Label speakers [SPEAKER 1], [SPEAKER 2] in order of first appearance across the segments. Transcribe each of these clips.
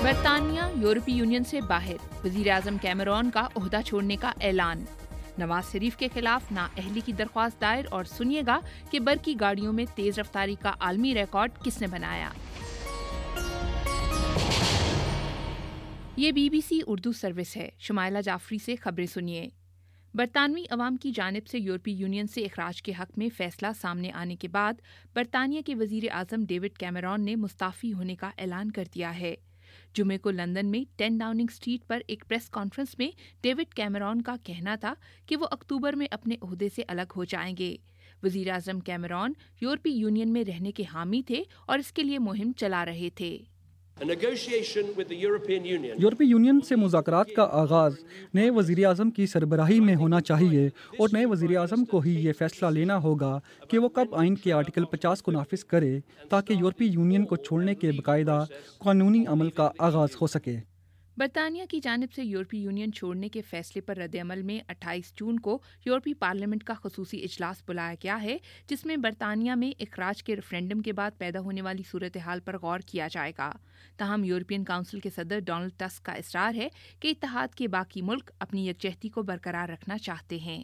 [SPEAKER 1] برطانیہ یورپی یونین سے باہر، وزیر اعظم کیمرون کا عہدہ چھوڑنے کا اعلان۔ نواز شریف کے خلاف نااہلی کی درخواست دائر، اور سنیے گا کہ برقی گاڑیوں میں تیز رفتاری کا عالمی ریکارڈ کس نے بنایا۔ یہ BBC اردو سروس ہے۔ شمائلہ جعفری سے خبریں سنیے۔ برطانوی عوام کی جانب سے یورپی یونین سے اخراج کے حق میں فیصلہ سامنے آنے کے بعد برطانیہ کے وزیر اعظم ڈیوڈ کیمرون نے مستعفی ہونے کا اعلان کر دیا ہے۔ جمعے کو لندن میں 10 ڈاؤننگ اسٹریٹ پر ایک پریس کانفرنس میں ڈیوڈ کیمرون کا کہنا تھا کہ وہ اکتوبر میں اپنے عہدے سے الگ ہو جائیں گے۔ وزیر اعظم کیمرون یورپی یونین میں رہنے کے حامی تھے اور اس کے لیے مہم چلا رہے تھے۔
[SPEAKER 2] یورپی یونین سے مذاکرات کا آغاز نئے وزیر اعظم کی سربراہی میں ہونا چاہیے، اور نئے وزیر اعظم کو ہی یہ فیصلہ لینا ہوگا کہ وہ کب آئین کے آرٹیکل 50 کو نافذ کرے تاکہ یورپی یونین کو چھوڑنے کے باقاعدہ قانونی عمل کا آغاز ہو سکے۔
[SPEAKER 1] برطانیہ کی جانب سے یورپی یونین چھوڑنے کے فیصلے پر رد عمل میں 28 جون کو یورپی پارلیمنٹ کا خصوصی اجلاس بلایا گیا ہے، جس میں برطانیہ میں اخراج کے ریفرینڈم کے بعد پیدا ہونے والی صورتحال پر غور کیا جائے گا۔ تاہم یورپین کونسل کے صدر ڈونلڈ ٹسک کا اصرار ہے کہ اتحاد کے باقی ملک اپنی یکجہتی کو برقرار رکھنا چاہتے ہیں۔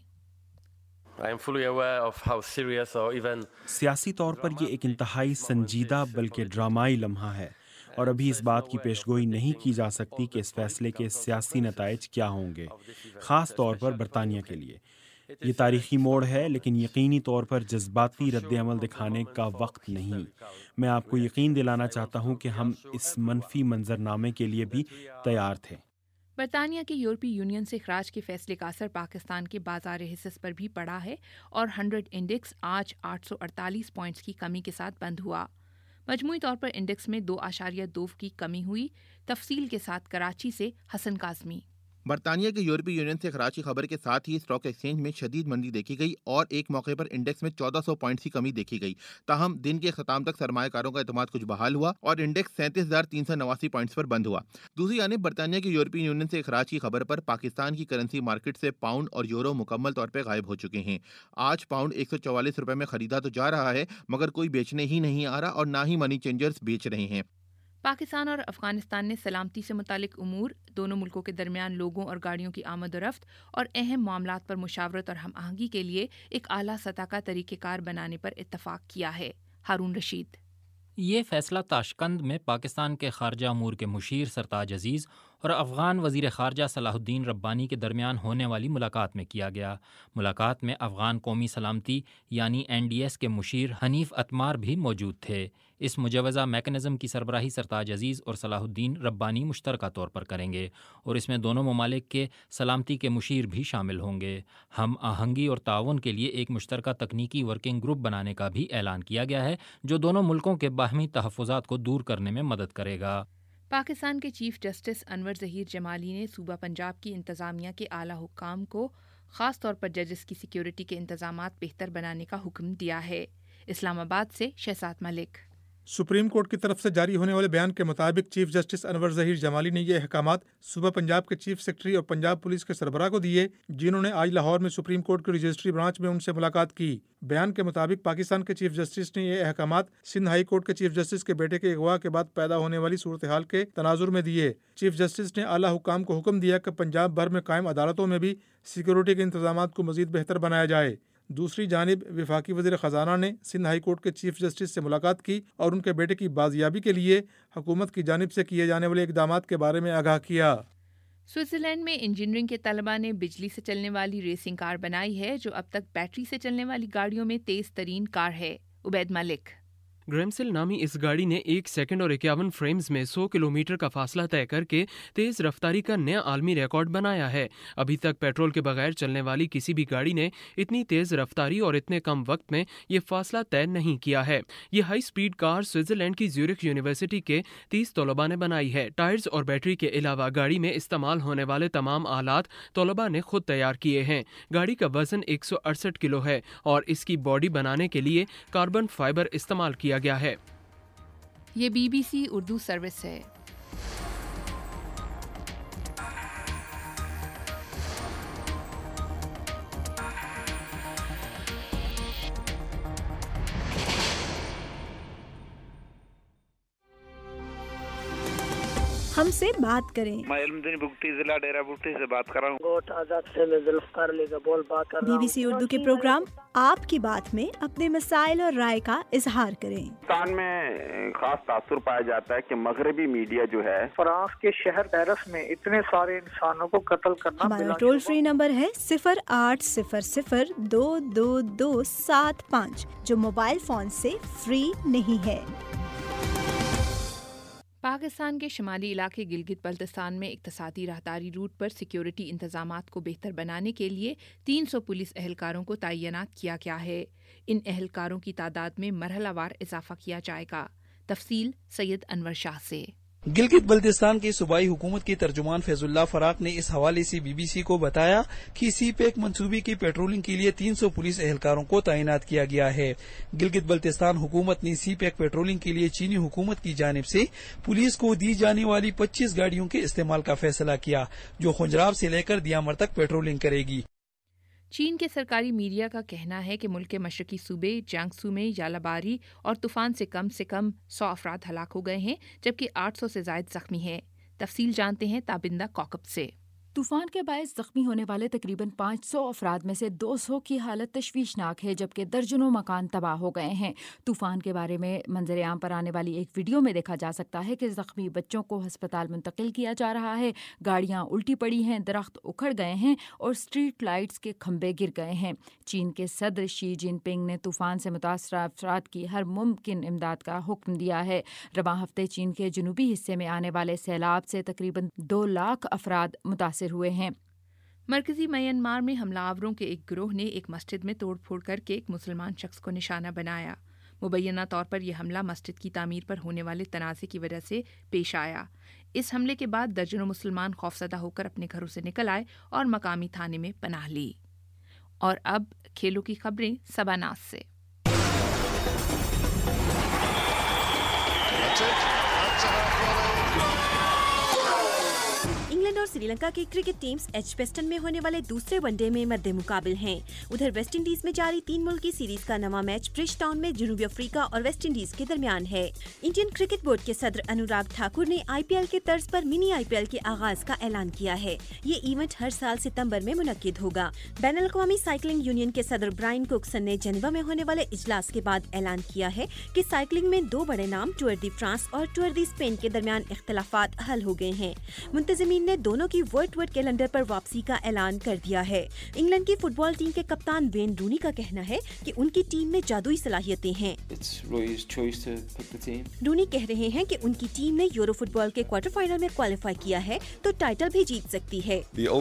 [SPEAKER 3] سیاسی طور پر یہ ایک انتہائی سنجیدہ بلکہ ڈرامائی لمحہ ہے، اور ابھی اس بات کی پیشگوئی نہیں کی جا سکتی کہ اس فیصلے کے سیاسی نتائج کیا ہوں گے، خاص طور پر برطانیہ کے لیے۔ یہ تاریخی موڑ ہے، لیکن یقینی طور پر جذباتی رد عمل دکھانے کا وقت نہیں۔ میں آپ کو یقین دلانا چاہتا ہوں کہ ہم اس منفی منظرنامے کے لیے بھی تیار تھے۔
[SPEAKER 1] برطانیہ کے یورپی یونین سے اخراج کے فیصلے کا اثر پاکستان کے بازار حصص پر بھی پڑا ہے، اور 100 انڈیکس آج 848 پوائنٹس کی کمی کے ساتھ بند ہوا۔ مجموعی طور پر انڈیکس میں 2.2 کی کمی ہوئی۔ تفصیل کے ساتھ کراچی سے حسن کاظمی۔
[SPEAKER 4] برطانیہ کے یورپی یونین سے اخراج کی خبر کے ساتھ ہی اسٹاک ایکسچینج میں شدید منदी دیکھی گئی، اور ایک موقع پر انڈیکس میں 1400 پوائنٹس کی کمی دیکھی گئی۔ تاہم دن کے اختتام تک سرمایہ کاروں کا اعتماد کچھ بحال ہوا، اور انڈیکس 37,389 پوائنٹس پر بند ہوا۔ دوسری جانب برطانیہ کے یورپی یونین سے اخراج کی خبر پر پاکستان کی کرنسی مارکیٹ سے پاؤنڈ اور یورو مکمل طور پر غائب ہو چکے ہیں۔ آج پاؤنڈ 144 روپے میں خریدا تو جا رہا ہے، مگر کوئی بیچنے ہی نہیں آ رہا، اور نہ ہی منی چینجرز بیچ رہے ہیں۔
[SPEAKER 1] پاکستان اور افغانستان نے سلامتی سے متعلق امور، دونوں ملکوں کے درمیان لوگوں اور گاڑیوں کی آمد و رفت اور اہم معاملات پر مشاورت اور ہم آہنگی کے لیے ایک اعلیٰ سطح کا طریقہ کار بنانے پر اتفاق کیا ہے۔ ہارون رشید۔
[SPEAKER 5] یہ فیصلہ تاشقند میں پاکستان کے خارجہ امور کے مشیر سرتاج عزیز اور افغان وزیر خارجہ صلاح الدین ربانی کے درمیان ہونے والی ملاقات میں کیا گیا۔ ملاقات میں افغان قومی سلامتی یعنی NDS کے مشیر حنیف اتمار بھی موجود تھے۔ اس مجوزہ میکنزم کی سربراہی سرتاج عزیز اور صلاح الدین ربانی مشترکہ طور پر کریں گے، اور اس میں دونوں ممالک کے سلامتی کے مشیر بھی شامل ہوں گے۔ ہم آہنگی اور تعاون کے لیے ایک مشترکہ تکنیکی ورکنگ گروپ بنانے کا بھی اعلان کیا گیا ہے، جو دونوں ملکوں کے باہمی تحفظات کو دور کرنے میں مدد کرے گا۔
[SPEAKER 1] پاکستان کے چیف جسٹس انور ظہیر جمالی نے صوبہ پنجاب کی انتظامیہ کے اعلیٰ حکام کو خاص طور پر ججز کی سیکیورٹی کے انتظامات بہتر بنانے کا حکم دیا ہے۔ اسلام آباد سے شہزاد ملک۔
[SPEAKER 6] سپریم کورٹ کی طرف سے جاری ہونے والے بیان کے مطابق چیف جسٹس انور ظہیر جمالی نے یہ احکامات صوبہ پنجاب کے چیف سیکرٹری اور پنجاب پولیس کے سربراہ کو دیے، جنہوں نے آج لاہور میں سپریم کورٹ کی رجسٹری برانچ میں ان سے ملاقات کی۔ بیان کے مطابق پاکستان کے چیف جسٹس نے یہ احکامات سندھ ہائی کورٹ کے چیف جسٹس کے بیٹے کے اغوا کے بعد پیدا ہونے والی صورتحال کے تناظر میں دیے۔ چیف جسٹس نے اعلیٰ حکام کو حکم دیا کہ پنجاب بھر میں قائم عدالتوں میں بھی سیکیورٹی کے انتظامات کو مزید بہتر بنایا جائے۔ دوسری جانب وفاقی وزیر خزانہ نے سندھ ہائی کورٹ کے چیف جسٹس سے ملاقات کی اور ان کے بیٹے کی بازیابی کے لیے حکومت کی جانب سے کیے جانے والے اقدامات کے بارے میں آگاہ کیا۔
[SPEAKER 1] سوئٹزرلینڈ میں انجینئرنگ کے طلباء نے بجلی سے چلنے والی ریسنگ کار بنائی ہے، جو اب تک بیٹری سے چلنے والی گاڑیوں میں تیز ترین کار ہے۔ عبید ملک۔
[SPEAKER 7] گریمسل نامی اس گاڑی نے 1 سیکنڈ اور 51 فریمز میں 100 کلومیٹر کا فاصلہ طے کر کے تیز رفتاری کا نیا عالمی ریکارڈ بنایا ہے۔ ابھی تک پیٹرول کے بغیر چلنے والی کسی بھی گاڑی نے اتنی تیز رفتاری اور اتنے کم وقت میں یہ فاصلہ طے نہیں کیا ہے۔ یہ ہائی سپیڈ کار سوئٹزرلینڈ کی زیورخ یونیورسٹی کے 30 طلباء نے بنائی ہے۔ ٹائرز اور بیٹری کے علاوہ گاڑی میں استعمال ہونے والے تمام آلات طلباء نے خود تیار کیے ہیں۔ گاڑی کا وزن 168 کلو ہے اور اس کی باڈی بنانے کے لیے کاربن فائبر استعمال کیا گیا ہے۔
[SPEAKER 1] یہ BBC اردو سروس ہے۔
[SPEAKER 8] ہم سے بات کریں۔
[SPEAKER 9] میں علم دین بگٹی ضلع ڈیرہ بگٹی سے بات کر رہا ہوں۔
[SPEAKER 8] گوٹ آزاد سے میں ذوالفقار علی کا بول بات کر رہا ہوں۔ BBC اردو کے پروگرام آپ کی بات میں اپنے مسائل اور رائے کا اظہار کریں۔
[SPEAKER 10] پاکستان میں خاص تاثر پایا جاتا ہے کہ مغربی میڈیا جو ہے
[SPEAKER 11] فرانس کے شہر پیرس میں اتنے سارے انسانوں کو قتل کرنا۔
[SPEAKER 8] ہمارا ٹول فری نمبر ہے 0800-222-75 جو موبائل فون سے فری نہیں ہے۔
[SPEAKER 1] پاکستان کے شمالی علاقے گلگت بلتستان میں اقتصادی راہداری روٹ پر سیکیورٹی انتظامات کو بہتر بنانے کے لیے 300 پولیس اہلکاروں کو تعینات کیا گیا ہے۔ ان اہلکاروں کی تعداد میں مرحلہ وار اضافہ کیا جائے گا۔ تفصیل سید انور شاہ سے۔
[SPEAKER 12] گلگت بلتستان کی صوبائی حکومت کے ترجمان فیض اللہ فراق نے اس حوالے سے BBC کو بتایا کہ سی پیک منصوبے کی پیٹرولنگ کے لیے 300 پولیس اہلکاروں کو تعینات کیا گیا ہے۔ گلگت بلتستان حکومت نے سی پیک پیٹرولنگ کے لیے چینی حکومت کی جانب سے پولیس کو دی جانے والی 25 گاڑیوں کے استعمال کا فیصلہ کیا جو خنجراب سے لے کر دیامر تک پیٹرولنگ کرے گی۔
[SPEAKER 1] چین کے سرکاری میڈیا کا کہنا ہے کہ ملک کے مشرقی صوبے جیانگسو میں یالاباری اور طوفان سے کم 100 افراد ہلاک ہو گئے ہیں جبکہ 800 سے زائد زخمی ہیں۔ تفصیل جانتے ہیں تابندہ کوکب سے۔
[SPEAKER 13] طوفان کے باعث زخمی ہونے والے تقریباً 500 افراد میں سے 200 کی حالت تشویشناک ہے جبکہ درجنوں مکان تباہ ہو گئے ہیں۔ طوفان کے بارے میں منظر عام پر آنے والی ایک ویڈیو میں دیکھا جا سکتا ہے کہ زخمی بچوں کو ہسپتال منتقل کیا جا رہا ہے، گاڑیاں الٹی پڑی ہیں، درخت اکھڑ گئے ہیں اور اسٹریٹ لائٹس کے کھمبے گر گئے ہیں۔ چین کے صدر شی جن پنگ نے طوفان سے متاثرہ افراد کی ہر ممکن امداد کا حکم دیا ہے۔ رواں ہفتے چین کے جنوبی حصے میں آنے والے سیلاب سے تقریباً 2 لاکھ افراد متاثر ہوئے ہیں۔
[SPEAKER 1] مرکزی میانمار میں حملہ آوروں کے ایک گروہ نے ایک مسجد میں توڑ پھوڑ کر کے ایک مسلمان شخص کو نشانہ بنایا۔ مبینہ طور پر یہ حملہ مسجد کی تعمیر پر ہونے والے تنازع کی وجہ سے پیش آیا۔ اس حملے کے بعد درجنوں مسلمان خوفزدہ ہو کر اپنے گھروں سے نکل آئے اور مقامی تھانے میں پناہ لی۔ اور اب کھیلوں کی خبریں صبا ناز سے۔
[SPEAKER 14] انگلینڈ اور سری لنکا کی کرکٹ ٹیمز ایجبسٹن میں ہونے والے دوسرے ون ڈے میں مد مقابل ہیں۔ ادھر ویسٹ انڈیز میں جاری 3 ملکی سیریز کا نواں میچ برج ٹاؤن میں جنوبی افریقہ اور ویسٹ انڈیز کے درمیان ہے۔ انڈین کرکٹ بورڈ کے صدر انوراگ ٹھاکر نے IPL کے طرز پر منی IPL کے آغاز کا اعلان کیا ہے۔ یہ ایونٹ ہر سال ستمبر میں منعقد ہوگا۔ بین الاقوامی سائیکلنگ یونین کے صدر برائن کوکسن نے جنیوا میں ہونے والے اجلاس کے بعد اعلان کیا ہے کہ سائیکلنگ میں 2 بڑے نام ٹور دی فرانس اور ٹور دی اسپین کے درمیان اختلافات حل ہو گئے ہیں۔ منتظمین نے دونوں کی ورلڈ کیلنڈر پر واپسی کا اعلان کر دیا ہے۔ انگلینڈ کی فٹ بال ٹیم کے کپتان وین رونی کا کہنا ہے کہ ان کی ٹیم میں جادوئی صلاحیتیں ہیں۔ رونی کہہ رہے ہیں کہ ان کی ٹیم نے یورو فٹ بال کے کوارٹر فائنل میں کوالیفائی کیا ہے تو ٹائٹل بھی جیت سکتی ہے۔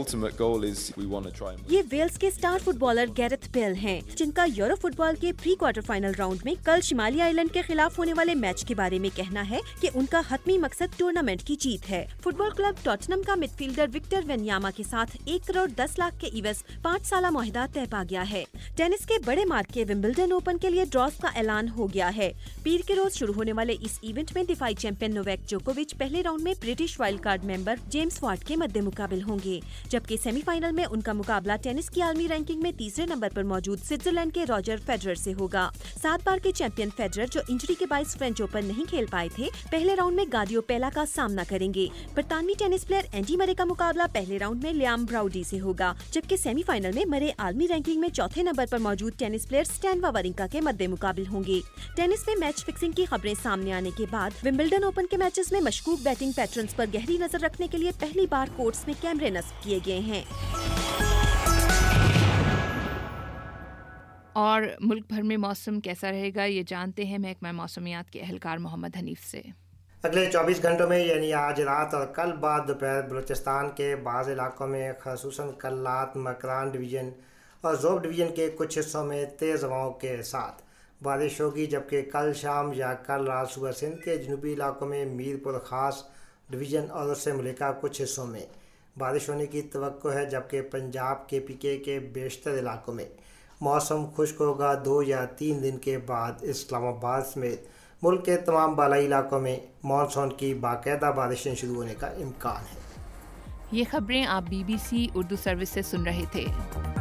[SPEAKER 14] یہ ویلز کے star footballer Gareth Bale ہیں جن کا یورو فٹ بال کے پری کوارٹر فائنل راؤنڈ میں کل شمالی آئرلینڈ کے خلاف ہونے والے میچ کے بارے میں کہنا ہے کہ ان کا حتمی مقصد ٹورنامنٹ کی جیت ہے۔ فٹ بال کلب ٹاٹنم کا مڈ فیلڈر وکٹر ونیاما کے ساتھ 1 کروڑ 10 لاکھ کے عوض 5 سالہ معاہدہ طے پا گیا ہے۔ ٹینس کے بڑے مارکے ومبلڈن اوپن کے لیے ڈراز کا اعلان ہو گیا ہے۔ پیر کے روز شروع ہونے والے اس ایونٹ میں دفاعی چیمپئن نوویک جوکووچ پہلے راؤنڈ میں British wild card member James Ward کے مد مقابل ہوں گے، جبکہ سیمی فائنل میں ان کا مقابلہ ٹینس کی عالمی رینکنگ میں تیسرے نمبر پر موجود سوئٹزرلینڈ کے راجر فیڈرر سے ہوگا۔ 7 بار کے چیمپئن فیڈرر جو انجری کے باعث فرینچ اوپن نہیں کھیل پائے تھے پہلے راؤنڈ میں گاڈیو پیلا کا سامنا کریں گے۔ برطانوی ٹینس پلیئر اینڈی مرے کا مقابلہ پہلے راؤنڈ میں لیام براؤڈی سے ہوگا، جبکہ سیمی فائنل میں مرے عالمی رینکنگ میں چوتھے نمبر پر موجود ٹینس پلیئر سٹین واورینکا کے مد مقابل ہوں گے۔ ٹینس میں میچ فکسنگ کی خبریں سامنے آنے کے بعد ومبلڈن اوپن کے میچز میں مشکوک بیٹنگ پیٹرنز پر گہری نظر رکھنے کے لیے پہلی بار کورٹس میں کیمرے نصب کیے گئے ہیں۔
[SPEAKER 1] اور ملک بھر میں موسم کیسا رہے گا یہ جانتے ہیں محکمہ موسمیات کے اہلکار محمد حنیف سے۔
[SPEAKER 15] اگلے 24 گھنٹوں میں یعنی آج رات اور کل بعد دوپہر بلوچستان کے بعض علاقوں میں خصوصاً کلات، مکران ڈویژن اور زوب ڈویژن کے کچھ حصوں میں تیز ہواؤں کے ساتھ بارش ہوگی، جبکہ کل شام یا کل رات صبح سندھ کے جنوبی علاقوں میں میر پور خاص ڈویژن اور اس سے ملکہ کچھ حصوں میں بارش ہونے کی توقع ہے، جبکہ پنجاب کے PK کے بیشتر علاقوں میں موسم خشک ہوگا۔ 2 یا 3 دن کے بعد اسلام آباد سمیت ملک کے تمام بالائی علاقوں میں مانسون کی باقاعدہ بارشیں شروع ہونے کا امکان ہے۔
[SPEAKER 1] یہ خبریں آپ BBC اردو سروس سے سن رہے تھے۔